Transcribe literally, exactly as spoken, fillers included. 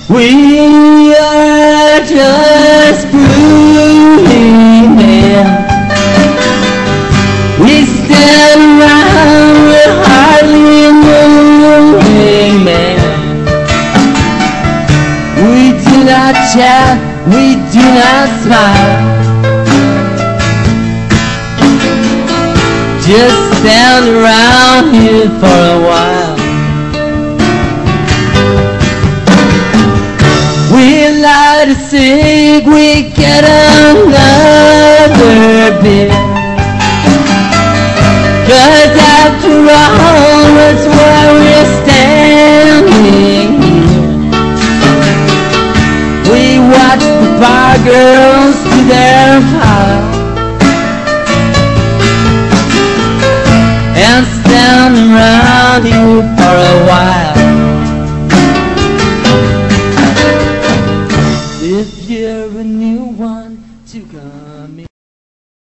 We are just brooding men. We stand around with hardly moving man. We do not chat, we do not smile. Just stand around here for a while. We like to sing, we get another beer. Cause after all, that's why we're standing here. We watch the bar girls do their pile and stand around here for a while. If you're a new one to come in.